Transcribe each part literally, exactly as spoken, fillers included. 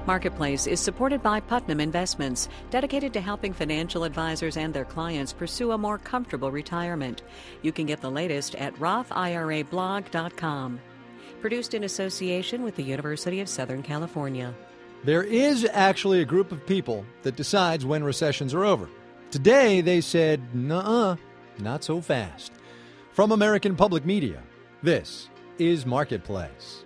Marketplace is supported by Putnam Investments, dedicated to helping financial advisors and their clients pursue a more comfortable retirement. You can get the latest at roth I R A blog dot com. Produced in association with the University of Southern California. There is actually a group of people that decides when recessions are over. Today, they said, nuh-uh, not so fast. From American Public Media, this is Marketplace.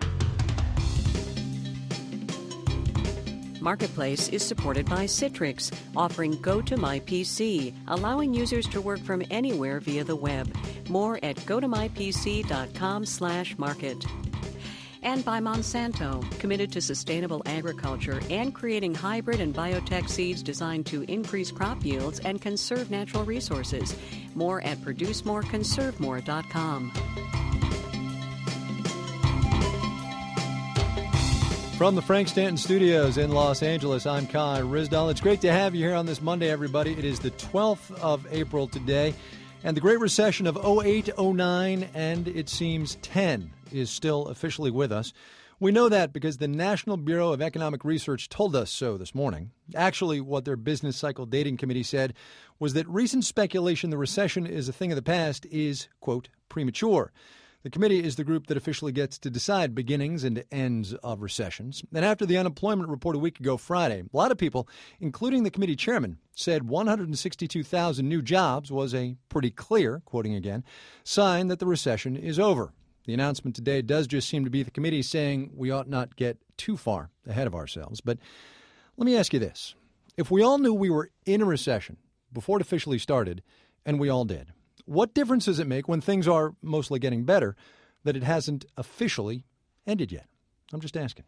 Marketplace is supported by Citrix, offering GoToMyPC, allowing users to work from anywhere via the web. More at gotomypc.com slash market. And by Monsanto, committed to sustainable agriculture and creating hybrid and biotech seeds designed to increase crop yields and conserve natural resources. More at produce more conserve more dot com. From the Frank Stanton Studios in Los Angeles, I'm Kai Ryssdal. It's great to have you here on this Monday, everybody. It is the twelfth of April today, and the Great Recession of oh eight oh nine, and it seems ten, is still officially with us. We know that because the National Bureau of Economic Research told us so this morning. Actually, what their Business Cycle Dating Committee said was that recent speculation the recession is a thing of the past is, quote, premature. The committee is the group that officially gets to decide beginnings and ends of recessions. And after the unemployment report a week ago Friday, a lot of people, including the committee chairman, said one hundred sixty-two thousand new jobs was a pretty clear, quoting again, sign that the recession is over. The announcement today does just seem to be the committee saying we ought not get too far ahead of ourselves. But let me ask you this. If we all knew we were in a recession before it officially started, and we all did, what difference does it make when things are mostly getting better that it hasn't officially ended yet? I'm just asking.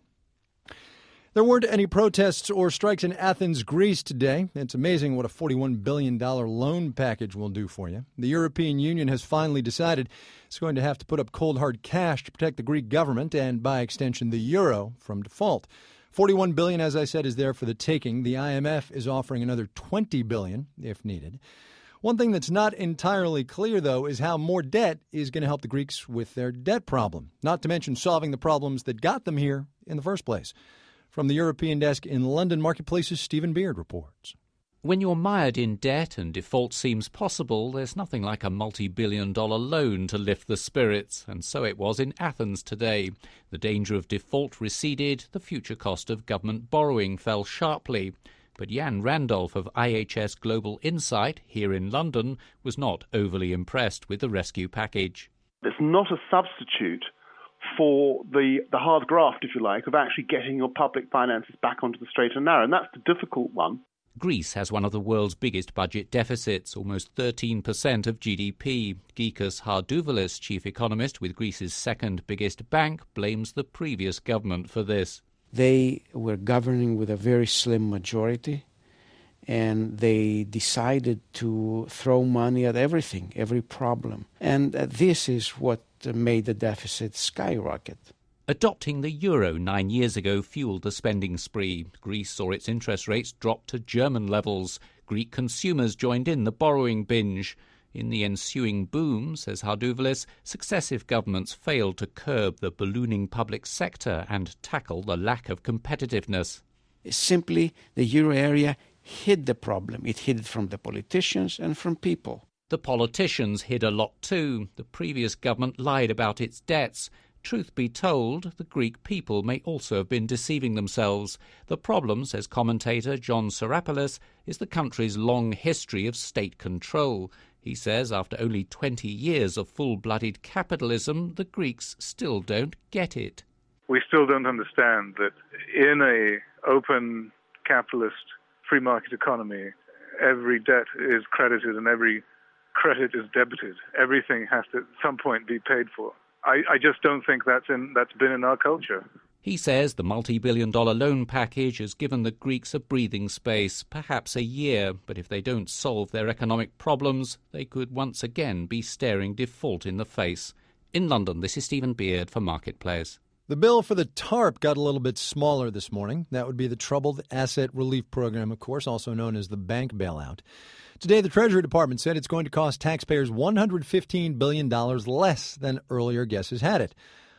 There weren't any protests or strikes in Athens, Greece today. It's amazing what a forty-one billion dollars loan package will do for you. The European Union has finally decided it's going to have to put up cold, hard cash to protect the Greek government and, by extension, the euro from default. forty-one billion dollars, as I said, is there for the taking. The I M F is offering another twenty billion dollars if needed. One thing that's not entirely clear, though, is how more debt is going to help the Greeks with their debt problem, not to mention solving the problems that got them here in the first place. From the European desk in London Marketplace's Stephen Beard reports. When you're mired in debt and default seems possible, there's nothing like a multi-billion dollar loan to lift the spirits, and so it was in Athens today. The danger of default receded, the future cost of government borrowing fell sharply. But Jan Randolph of I H S Global Insight, here in London, was not overly impressed with the rescue package. It's not a substitute for the, the hard graft, if you like, of actually getting your public finances back onto the straight and narrow, and that's the difficult one. Greece has one of the world's biggest budget deficits, almost thirteen percent of G D P. Gekas Hardouvelis, chief economist with Greece's second biggest bank, blames the previous government for this. They were governing with a very slim majority, and they decided to throw money at everything, every problem. And uh, this is what uh, made the deficit skyrocket. Adopting the euro nine years ago fueled the spending spree. Greece saw its interest rates drop to German levels. Greek consumers joined in the borrowing binge. In the ensuing boom, says Hardouvelis, successive governments failed to curb the ballooning public sector and tackle the lack of competitiveness. Simply, the euro area hid the problem. It hid it from the politicians and from people. The politicians hid a lot too. The previous government lied about its debts. Truth be told, the Greek people may also have been deceiving themselves. The problem, says commentator John Sarapoulos, is the country's long history of state control. He says after only twenty years of full-blooded capitalism, the Greeks still don't get it. We still don't understand that in a open, capitalist, free market economy, every debt is credited and every credit is debited. Everything has to at some point be paid for. I, I just don't think that's in that's been in our culture. He says the multi-billion dollar loan package has given the Greeks a breathing space, perhaps a year, but if they don't solve their economic problems, they could once again be staring default in the face. In London, this is Stephen Beard for Marketplace. The bill for the TARP got a little bit smaller this morning. That would be the Troubled Asset Relief Program, of course, also known as the bank bailout. Today, the Treasury Department said it's going to cost taxpayers one hundred fifteen billion dollars less than earlier guesses had it.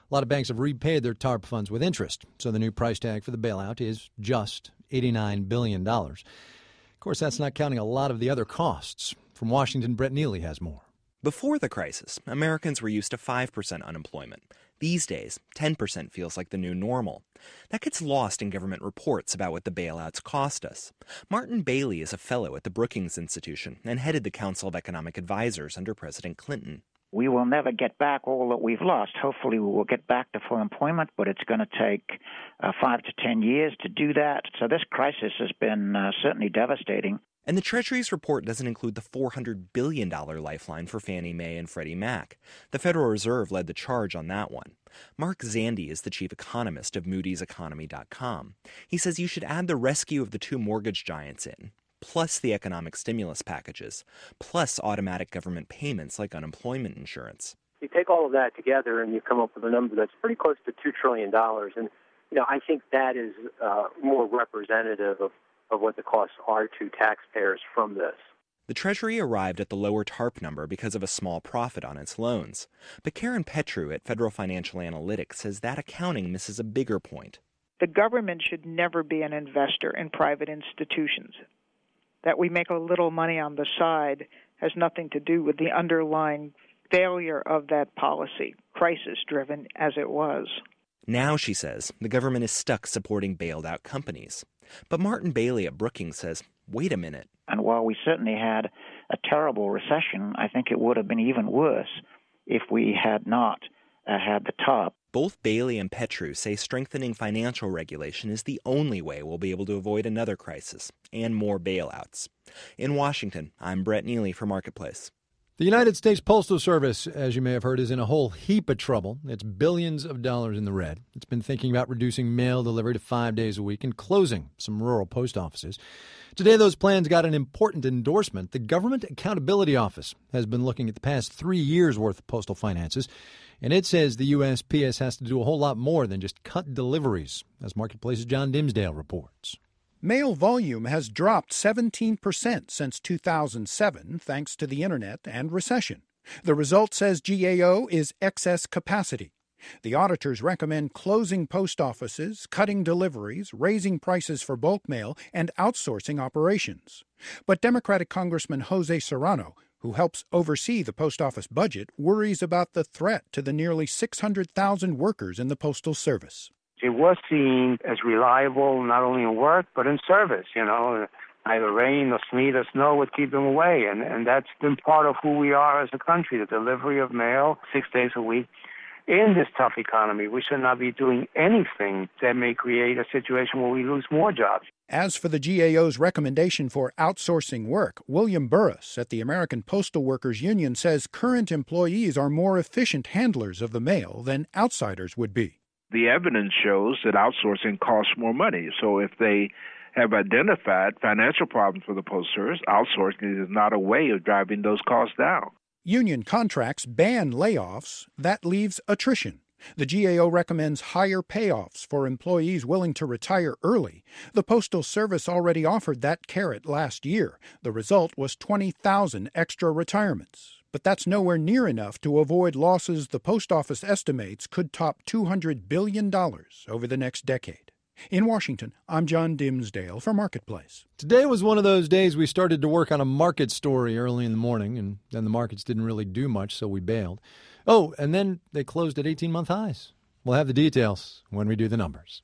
A lot of banks have repaid their TARP funds with interest, so the new price tag for the bailout is just eighty-nine billion dollars. Of course, that's not counting a lot of the other costs. From Washington, Brett Neely has more. Before the crisis, Americans were used to five percent unemployment. These days, ten percent feels like the new normal. That gets lost in government reports about what the bailouts cost us. Martin Bailey is a fellow at the Brookings Institution and headed the Council of Economic Advisors under President Clinton. We will never get back all that we've lost. Hopefully we will get back to full employment, but it's going to take uh, five to ten years to do that. So this crisis has been uh, certainly devastating. And the Treasury's report doesn't include the four hundred billion dollars lifeline for Fannie Mae and Freddie Mac. The Federal Reserve led the charge on that one. Mark Zandi is the chief economist of Moody's Economy dot com. He says you should add the rescue of the two mortgage giants in, plus the economic stimulus packages, plus automatic government payments like unemployment insurance. You take all of that together and you come up with a number that's pretty close to two trillion dollars. And, you know, I think that is uh, more representative of of what the costs are to taxpayers from this. The Treasury arrived at the lower TARP number because of a small profit on its loans. But Karen Petru at Federal Financial Analytics says that accounting misses a bigger point. The government should never be an investor in private institutions. That we make a little money on the side has nothing to do with the underlying failure of that policy, crisis-driven as it was. Now, she says, the government is stuck supporting bailed-out companies. But Martin Bailey at Brookings says, wait a minute. And while we certainly had a terrible recession, I think it would have been even worse if we had not uh, had the TARP. Both Bailey and Petru say strengthening financial regulation is the only way we'll be able to avoid another crisis and more bailouts. In Washington, I'm Brett Neely for Marketplace. The United States Postal Service, as you may have heard, is in a whole heap of trouble. It's billions of dollars in the red. It's been thinking about reducing mail delivery to five days a week and closing some rural post offices. Today, those plans got an important endorsement. The Government Accountability Office has been looking at the past three years' worth of postal finances, and it says the U S P S has to do a whole lot more than just cut deliveries, as Marketplace's John Dimsdale reports. Mail volume has dropped seventeen percent since two thousand seven, thanks to the internet and recession. The result, says G A O, is excess capacity. The auditors recommend closing post offices, cutting deliveries, raising prices for bulk mail, and outsourcing operations. But Democratic Congressman Jose Serrano, who helps oversee the post office budget, worries about the threat to the nearly six hundred thousand workers in the Postal Service. It was seen as reliable not only in work but in service. You know, either rain or sleet or snow would keep them away, and, and that's been part of who we are as a country, the delivery of mail six days a week. In this tough economy, we should not be doing anything that may create a situation where we lose more jobs. As for the G A O's recommendation for outsourcing work, William Burris at the American Postal Workers Union says current employees are more efficient handlers of the mail than outsiders would be. The evidence shows that outsourcing costs more money. So if they have identified financial problems for the Postal Service, outsourcing is not a way of driving those costs down. Union contracts ban layoffs. That leaves attrition. The G A O recommends higher payoffs for employees willing to retire early. The Postal Service already offered that carrot last year. The result was twenty thousand extra retirements. But that's nowhere near enough to avoid losses the Post Office estimates could top two hundred billion dollars over the next decade. In Washington, I'm John Dimsdale for Marketplace. Today was one of those days we started to work on a market story early in the morning, and then the markets didn't really do much, so we bailed. Oh, and then they closed at eighteen-month highs. We'll have the details when we do the numbers.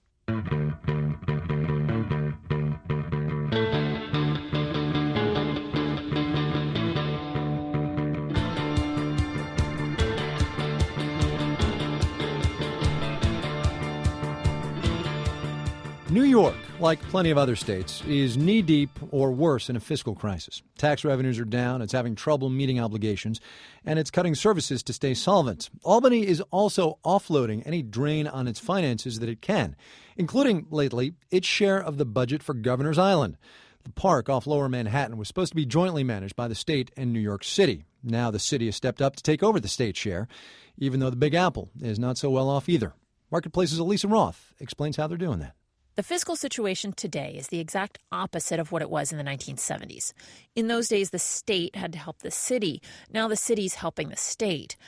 New York, like plenty of other states, is knee-deep or worse in a fiscal crisis. Tax revenues are down, it's having trouble meeting obligations, and it's cutting services to stay solvent. Albany is also offloading any drain on its finances that it can, including, lately, its share of the budget for Governor's Island. The park off Lower Manhattan was supposed to be jointly managed by the state and New York City. Now the city has stepped up to take over the state share, even though the Big Apple is not so well off either. Marketplace's Elisa Roth explains how they're doing that. The fiscal situation today is the exact opposite of what it was in the nineteen seventies. In those days, the state had to help the city. Now the city's helping the state.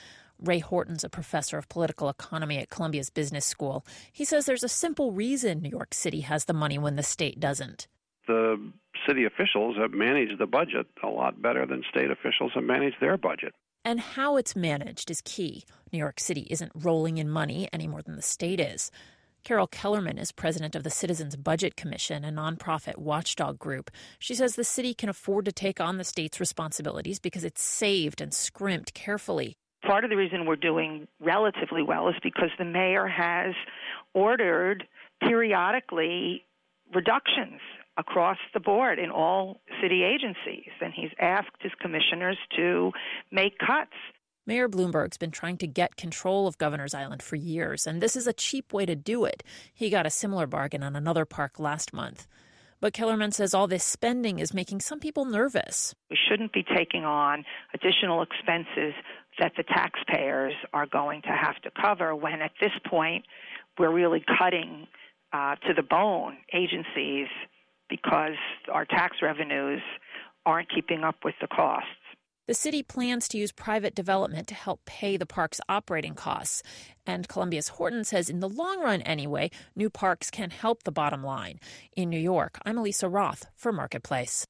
Ray Horton's a professor of political economy at Columbia's Business School. He says there's a simple reason New York City has the money when the state doesn't. The city officials have managed the budget a lot better than state officials have managed their budget. And how it's managed is key. New York City isn't rolling in money any more than the state is. Carol Kellerman is president of the Citizens Budget Commission, a nonprofit watchdog group. She says the city can afford to take on the state's responsibilities because it's saved and scrimped carefully. Part of the reason we're doing relatively well is because the mayor has ordered periodically reductions across the board in all city agencies, and he's asked his commissioners to make cuts. Mayor Bloomberg's been trying to get control of Governor's Island for years, and this is a cheap way to do it. He got a similar bargain on another park last month. But Kellerman says all this spending is making some people nervous. We shouldn't be taking on additional expenses that the taxpayers are going to have to cover when at this point we're really cutting uh, to the bone agencies because our tax revenues aren't keeping up with the costs. The city plans to use private development to help pay the park's operating costs. And Columbia's Horton says in the long run anyway, new parks can help the bottom line. In New York, I'm Elisa Roth for Marketplace.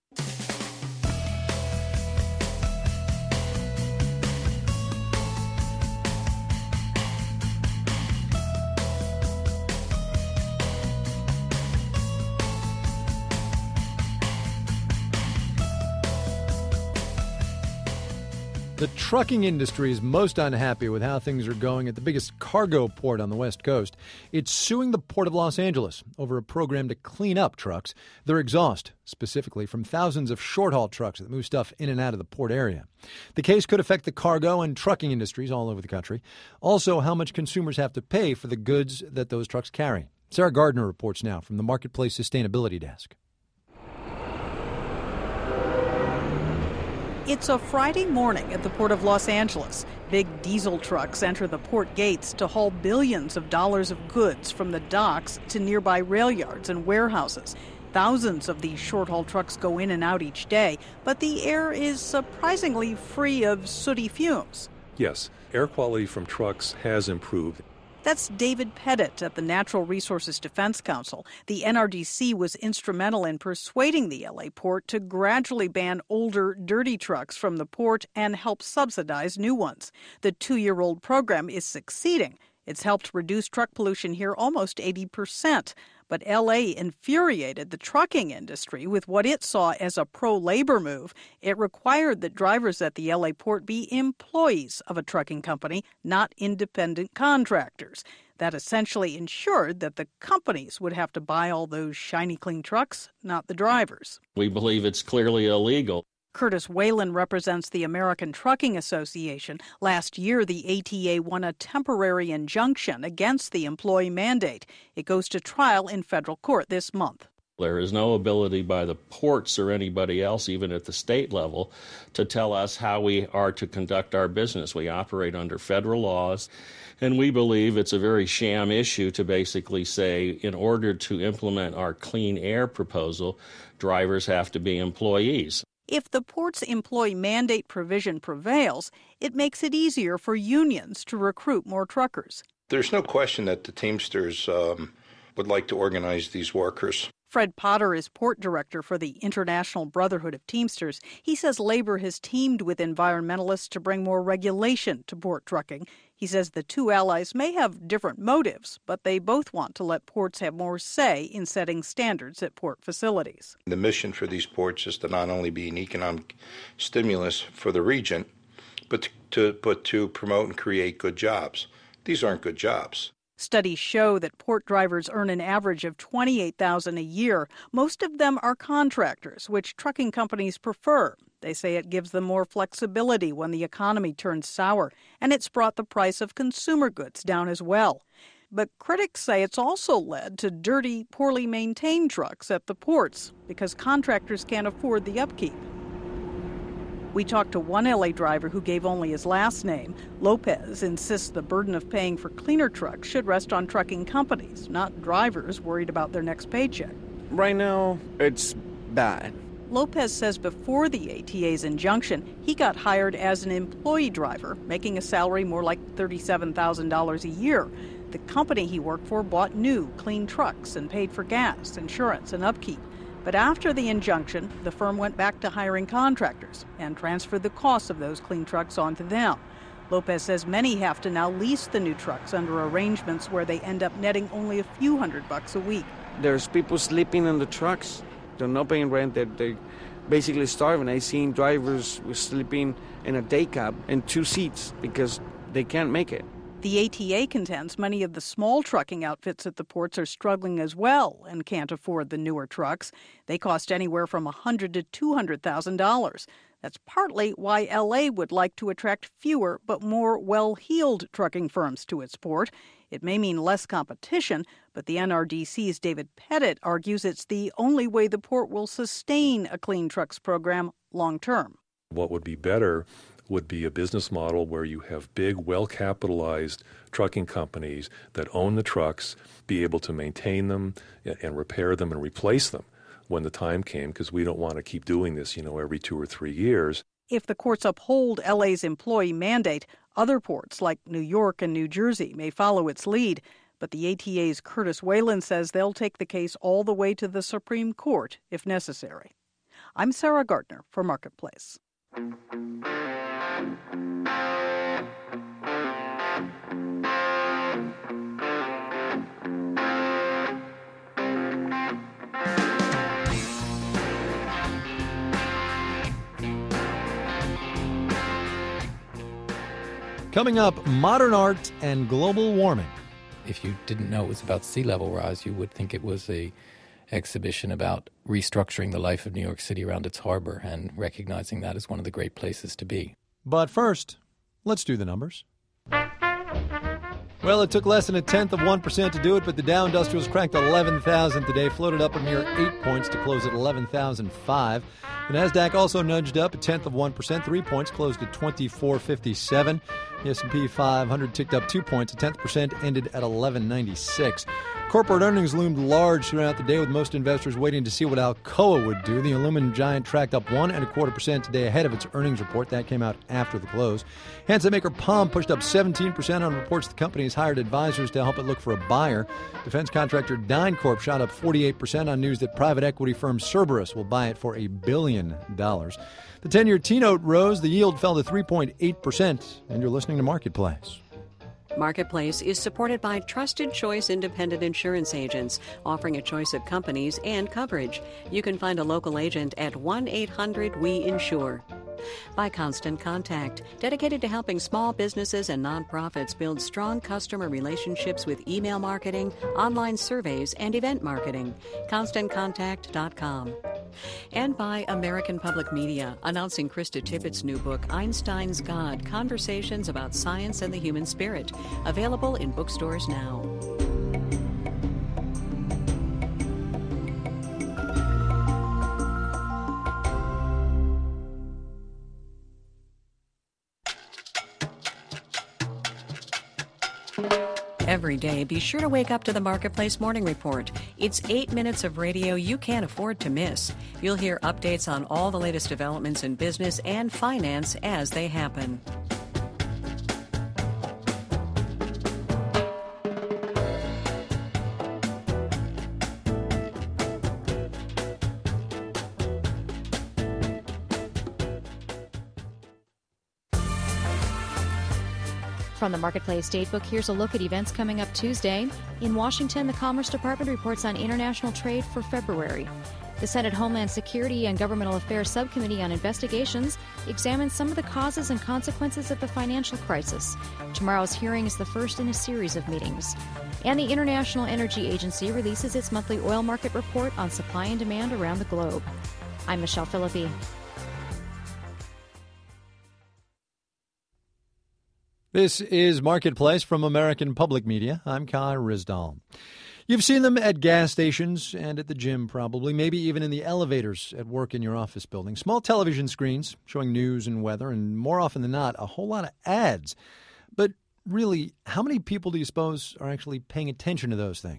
The trucking industry is most unhappy with how things are going at the biggest cargo port on the West Coast. It's suing the Port of Los Angeles over a program to clean up trucks, their exhaust, specifically from thousands of short-haul trucks that move stuff in and out of the port area. The case could affect the cargo and trucking industries all over the country. Also, how much consumers have to pay for the goods that those trucks carry. Sarah Gardner reports now from the Marketplace Sustainability Desk. It's a Friday morning at the Port of Los Angeles. Big diesel trucks enter the port gates to haul billions of dollars of goods from the docks to nearby rail yards and warehouses. Thousands of these short-haul trucks go in and out each day, but the air is surprisingly free of sooty fumes. Yes, air quality from trucks has improved. That's David Pettit at the Natural Resources Defense Council. The N R D C was instrumental in persuading the L A port to gradually ban older, dirty trucks from the port and help subsidize new ones. The two-year-old program is succeeding. It's helped reduce truck pollution here almost eighty percent. But L A infuriated the trucking industry with what it saw as a pro-labor move. It required that drivers at the L A port be employees of a trucking company, not independent contractors. That essentially ensured that the companies would have to buy all those shiny, clean trucks, not the drivers. We believe it's clearly illegal. Curtis Whalen represents the American Trucking Association. Last year, the A T A won a temporary injunction against the employee mandate. It goes to trial in federal court this month. There is no ability by the ports or anybody else, even at the state level, to tell us how we are to conduct our business. We operate under federal laws, and we believe it's a very sham issue to basically say, in order to implement our clean air proposal, drivers have to be employees. If the port's employee mandate provision prevails, it makes it easier for unions to recruit more truckers. There's no question that the Teamsters um, would like to organize these workers. Fred Potter is port director for the International Brotherhood of Teamsters. He says labor has teamed with environmentalists to bring more regulation to port trucking. He says the two allies may have different motives, but they both want to let ports have more say in setting standards at port facilities. The mission for these ports is to not only be an economic stimulus for the region, but to, but to promote and create good jobs. These aren't good jobs. Studies show that port drivers earn an average of twenty-eight thousand dollars a year. Most of them are contractors, which trucking companies prefer. They say it gives them more flexibility when the economy turns sour, and it's brought the price of consumer goods down as well. But critics say it's also led to dirty, poorly maintained trucks at the ports because contractors can't afford the upkeep. We talked to one L A driver who gave only his last name. Lopez insists the burden of paying for cleaner trucks should rest on trucking companies, not drivers worried about their next paycheck. Right now, it's bad. Lopez says before the A T A's injunction, he got hired as an employee driver, making a salary more like thirty-seven thousand dollars a year. The company he worked for bought new, clean trucks and paid for gas, insurance, and upkeep. But after the injunction, the firm went back to hiring contractors and transferred the costs of those clean trucks onto them. Lopez says many have to now lease the new trucks under arrangements where they end up netting only a few hundred bucks a week. There's people sleeping in the trucks. They're not paying rent. They're, they're basically starving. I've seen drivers sleeping in a day cab in two seats because they can't make it. The A T A contends many of the small trucking outfits at the ports are struggling as well and can't afford the newer trucks. They cost anywhere from one hundred thousand dollars to two hundred thousand dollars. That's partly why L A would like to attract fewer but more well-heeled trucking firms to its port. It may mean less competition, but the N R D C's David Pettit argues it's the only way the port will sustain a clean trucks program long-term. What would be better would be a business model where you have big, well-capitalized trucking companies that own the trucks, be able to maintain them and repair them and replace them when the time came, because we don't want to keep doing this, you know, every two or three years. If the courts uphold L A's employee mandate, other ports like New York and New Jersey may follow its lead. But the A T A's Curtis Whalen says they'll take the case all the way to the Supreme Court if necessary. I'm Sarah Gardner for Marketplace. Coming up, modern art and global warming. If you didn't know it was about sea level rise, you would think it was a exhibition about restructuring the life of New York City around its harbor and recognizing that as one of the great places to be. But first, let's do the numbers. Well, it took less than a tenth of one percent to do it, but the Dow Industrials cracked eleven thousand today, floated up a mere eight points to close at eleven thousand five. The Nasdaq also nudged up a tenth of one percent, three points, closed at twenty-four fifty-seven. The S and P five hundred ticked up two points, a tenth percent, ended at eleven ninety-six. Corporate earnings loomed large throughout the day, with most investors waiting to see what Alcoa would do. The aluminum giant tracked up one and a quarter percent today ahead of its earnings report. That came out after the close. Handset maker Palm pushed up seventeen percent on reports the company has hired advisors to help it look for a buyer. Defense contractor DynCorp shot up forty-eight percent on news that private equity firm Cerberus will buy it for a billion dollars. The ten-year T-note rose. The yield fell to three point eight percent. And you're listening to Marketplace. Marketplace is supported by Trusted Choice Independent Insurance Agents, offering a choice of companies and coverage. You can find a local agent at one eight hundred we insure. By Constant Contact, dedicated to helping small businesses and nonprofits build strong customer relationships with email marketing, online surveys, and event marketing. constant contact dot com. And by American Public Media, announcing Krista Tippett's new book, Einstein's God, Conversations About Science and the Human Spirit, available in bookstores now. Every day, be sure to wake up to the Marketplace Morning Report. It's eight minutes of radio you can't afford to miss. You'll hear updates on all the latest developments in business and finance as they happen. From the Marketplace Datebook, here's a look at events coming up Tuesday. In Washington, the Commerce Department reports on international trade for February. The Senate Homeland Security and Governmental Affairs Subcommittee on Investigations examines some of the causes and consequences of the financial crisis. Tomorrow's hearing is the first in a series of meetings. And the International Energy Agency releases its monthly oil market report on supply and demand around the globe. I'm Michelle Philippi. This is Marketplace from American Public Media. I'm Kai Ryssdal. You've seen them at gas stations and at the gym probably, maybe even in the elevators at work in your office building. Small television screens showing news and weather, and more often than not, a whole lot of ads. But really, how many people do you suppose are actually paying attention to those things?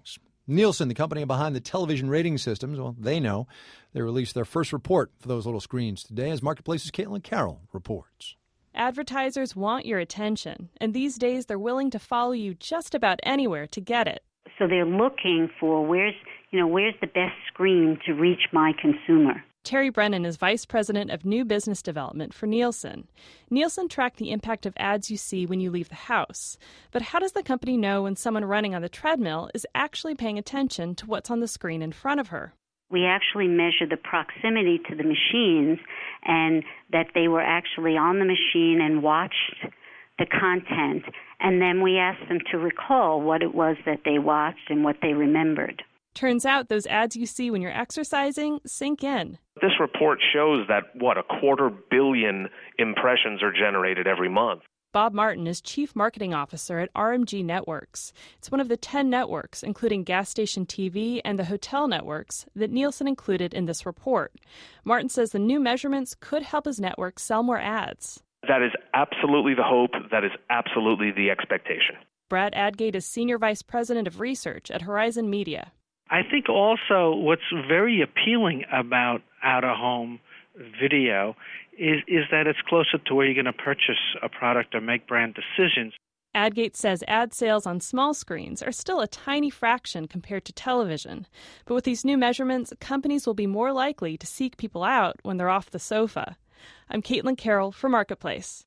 Nielsen, the company behind the television rating systems, well, they know. They released their first report for those little screens today, as Marketplace's Caitlin Carroll reports. Advertisers want your attention, and these days they're willing to follow you just about anywhere to get it. So they're looking for where's, you know, where's the best screen to reach my consumer. Terry Brennan is Vice President of New Business Development for Nielsen. Nielsen tracked the impact of ads you see when you leave the house. But how does the company know when someone running on the treadmill is actually paying attention to what's on the screen in front of her? We actually measure the proximity to the machines and that they were actually on the machine and watched the content. And then we ask them to recall what it was that they watched and what they remembered. Turns out those ads you see when you're exercising sink in. This report shows that, what, a quarter billion impressions are generated every month. Bob Martin is Chief Marketing Officer at R M G Networks. It's one of the ten networks, including gas station T V and the hotel networks, that Nielsen included in this report. Martin says the new measurements could help his network sell more ads. That is absolutely the hope. That is absolutely the expectation. Brad Adgate is Senior Vice President of Research at Horizon Media. I think also what's very appealing about out-of-home video is, is that it's closer to where you're going to purchase a product or make brand decisions. Adgate says ad sales on small screens are still a tiny fraction compared to television. But with these new measurements, companies will be more likely to seek people out when they're off the sofa. I'm Caitlin Carroll for Marketplace.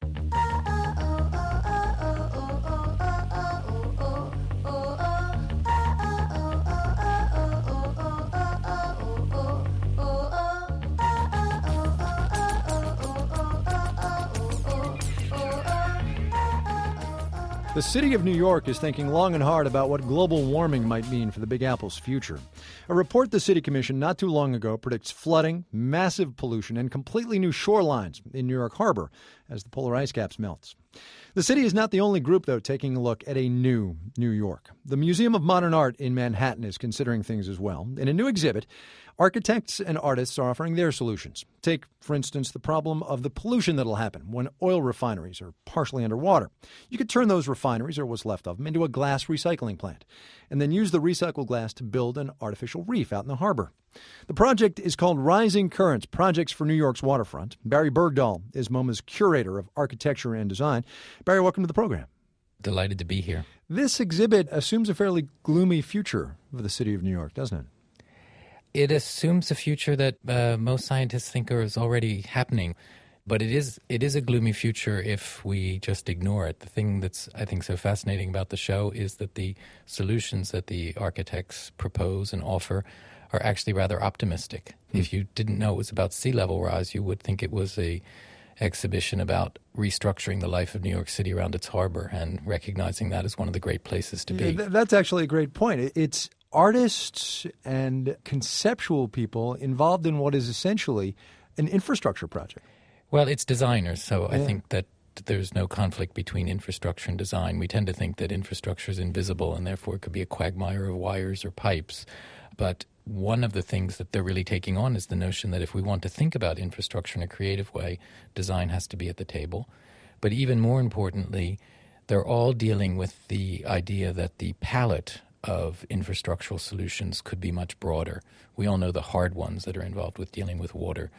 The city of New York is thinking long and hard about what global warming might mean for the Big Apple's future. A report the city commissioned not too long ago predicts flooding, massive pollution, and completely new shorelines in New York Harbor as the polar ice caps melts. The city is not the only group, though, taking a look at a new New York. The Museum of Modern Art in Manhattan is considering things as well. In a new exhibit, architects and artists are offering their solutions. Take, for instance, the problem of the pollution that'll happen when oil refineries are partially underwater. You could turn those refineries, or what's left of them, into a glass recycling plant, and then use the recycled glass to build an artificial reef out in the harbor. The project is called Rising Currents, Projects for New York's Waterfront. Barry Bergdahl is MoMA's curator of architecture and design. Barry, welcome to the program. Delighted to be here. This exhibit assumes a fairly gloomy future for the city of New York, doesn't it? It assumes a future that uh, most scientists think is already happening. But it is it is a gloomy future if we just ignore it. The thing that's, I think, so fascinating about the show is that the solutions that the architects propose and offer are actually rather optimistic. Mm. If you didn't know it was about sea level rise, you would think it was a exhibition about restructuring the life of New York City around its harbor and recognizing that as one of the great places to be. Yeah, th- that's actually a great point. It's artists and conceptual people involved in what is essentially an infrastructure project. Well, it's designers, so yeah. I think that there's no conflict between infrastructure and design. We tend to think that infrastructure is invisible and therefore it could be a quagmire of wires or pipes. But one of the things that they're really taking on is the notion that if we want to think about infrastructure in a creative way, design has to be at the table. But even more importantly, they're all dealing with the idea that the palette of infrastructural solutions could be much broader. We all know the hard ones that are involved with dealing with water,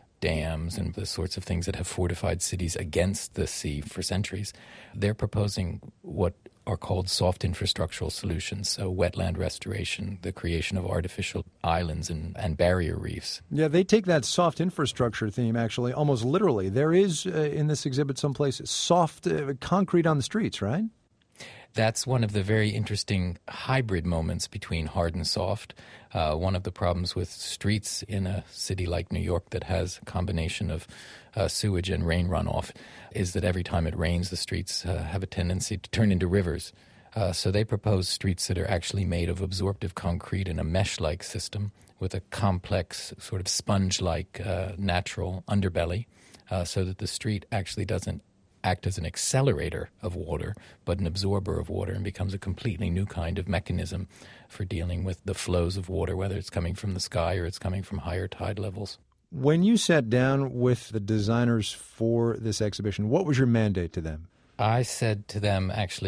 dams, and the sorts of things that have fortified cities against the sea for centuries. They're proposing what are called soft infrastructural solutions, so wetland restoration, the creation of artificial islands and, and barrier reefs. Yeah, they take that soft infrastructure theme actually almost literally. There is, uh, in this exhibit someplace, soft uh, concrete on the streets, right? That's one of the very interesting hybrid moments between hard and soft. Uh, one of the problems with streets in a city like New York that has a combination of uh, sewage and rain runoff is that every time it rains, the streets uh, have a tendency to turn into rivers. Uh, so they propose streets that are actually made of absorptive concrete in a mesh-like system with a complex, sort of sponge-like uh, natural underbelly uh, so that the street actually doesn't act as an accelerator of water, but an absorber of water, and becomes a completely new kind of mechanism for dealing with the flows of water, whether it's coming from the sky or it's coming from higher tide levels. When you sat down with the designers for this exhibition, what was your mandate to them? I said to them, actually,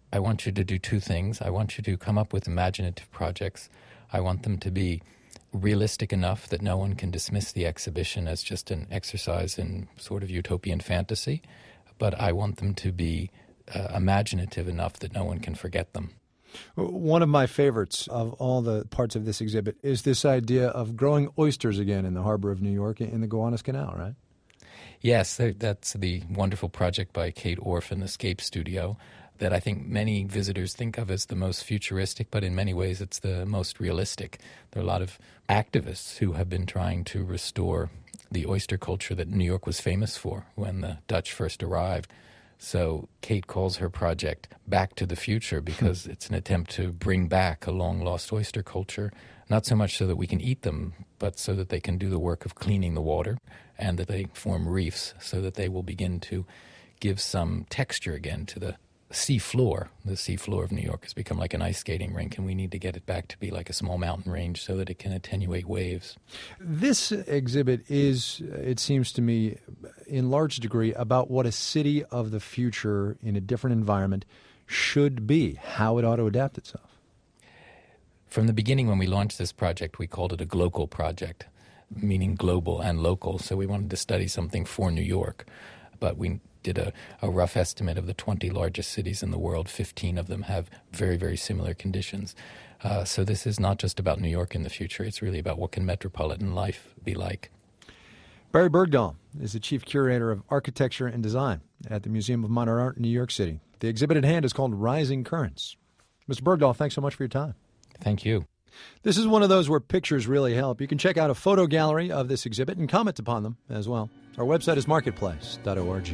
I want you to do two things. I want you to come up with imaginative projects. I want them to be realistic enough that no one can dismiss the exhibition as just an exercise in sort of utopian fantasy, but I want them to be uh, imaginative enough that no one can forget them. One of my favorites of all the parts of this exhibit is this idea of growing oysters again in the harbor of New York in the Gowanus Canal, right? Yes, that's the wonderful project by Kate Orff and the Scape Studio that I think many visitors think of as the most futuristic, but in many ways it's the most realistic. There are a lot of activists who have been trying to restore the oyster culture that New York was famous for when the Dutch first arrived. So Kate calls her project Back to the Future because it's an attempt to bring back a long-lost oyster culture, not so much so that we can eat them, but so that they can do the work of cleaning the water and that they form reefs so that they will begin to give some texture again to the sea floor. The sea floor of New York has become like an ice skating rink, and we need to get it back to be like a small mountain range so that it can attenuate waves. This exhibit is, it seems to me, in large degree about what a city of the future in a different environment should be, how it ought to adapt itself. From the beginning, when we launched this project, we called it a Glocal project, meaning global and local. So we wanted to study something for New York, but we did a, a rough estimate of the twenty largest cities in the world. fifteen of them have very, very similar conditions. Uh, so this is not just about New York in the future. It's really about what can metropolitan life be like. Barry Bergdahl is the chief curator of architecture and design at the Museum of Modern Art in New York City. The exhibit at hand is called Rising Currents. Mister Bergdahl, thanks so much for your time. Thank you. This is one of those where pictures really help. You can check out a photo gallery of this exhibit and comment upon them as well. Our website is marketplace dot org.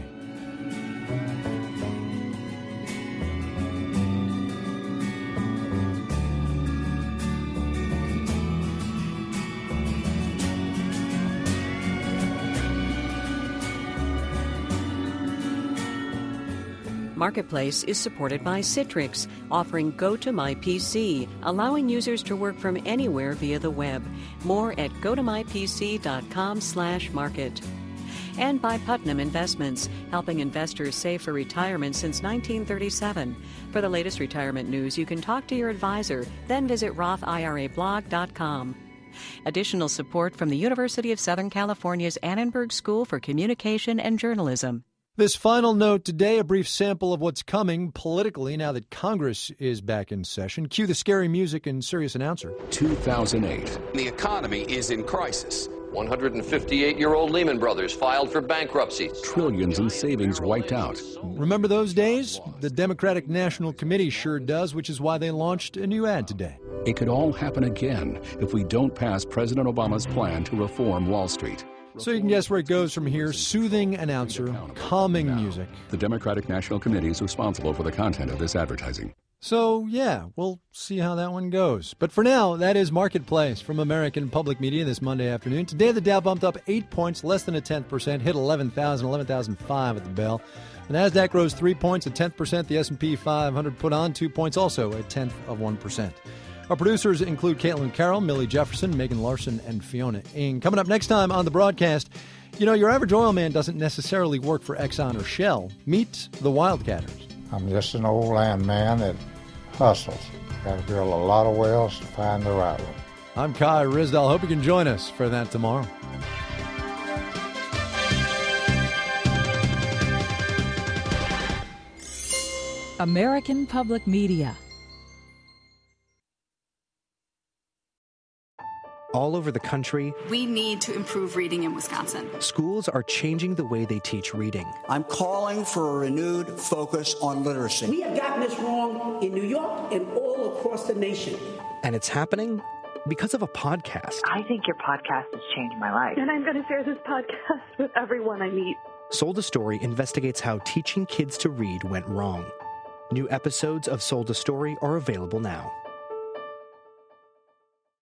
Marketplace is supported by Citrix, offering Go to My P C, allowing users to work from anywhere via the web. More at go to my p c dot com slash market. And by Putnam Investments, helping investors save for retirement since nineteen thirty-seven. For the latest retirement news, you can talk to your advisor, then visit roth I R A blog dot com. Additional support from the University of Southern California's Annenberg School for Communication and Journalism. This final note today, a brief sample of what's coming politically now that Congress is back in session. Cue the scary music and serious announcer. two thousand eight. The economy is in crisis. one hundred fifty-eight-year-old Lehman Brothers filed for bankruptcy. Trillions in savings wiped out. Remember those days? The Democratic National Committee sure does, which is why they launched a new ad today. It could all happen again if we don't pass President Obama's plan to reform Wall Street. So you can guess where it goes from here. Soothing announcer, calming music. The Democratic National Committee is responsible for the content of this advertising. So, yeah, we'll see how that one goes. But for now, that is Marketplace from American Public Media this Monday afternoon. Today, the Dow bumped up eight points, less than a tenth percent, hit eleven thousand, eleven thousand five at the bell. The NASDAQ rose three points, a tenth percent. The S and P five hundred put on two points, also a tenth of one percent. Our producers include Caitlin Carroll, Millie Jefferson, Megan Larson, and Fiona Ng. Coming up next time on the broadcast, you know, your average oil man doesn't necessarily work for Exxon or Shell. Meet the Wildcatters. I'm just an old landman that hustles. Got to drill a lot of wells to find the right one. I'm Kai Ryssdal. Hope you can join us for that tomorrow. American Public Media. All over the country, we need to improve reading in Wisconsin. Schools are changing the way they teach reading. I'm calling for a renewed focus on literacy. We have gotten this wrong in New York and all across the nation. And it's happening because of a podcast. I think your podcast has changed my life. And I'm going to share this podcast with everyone I meet. Sold a Story investigates how teaching kids to read went wrong. New episodes of Sold a Story are available now.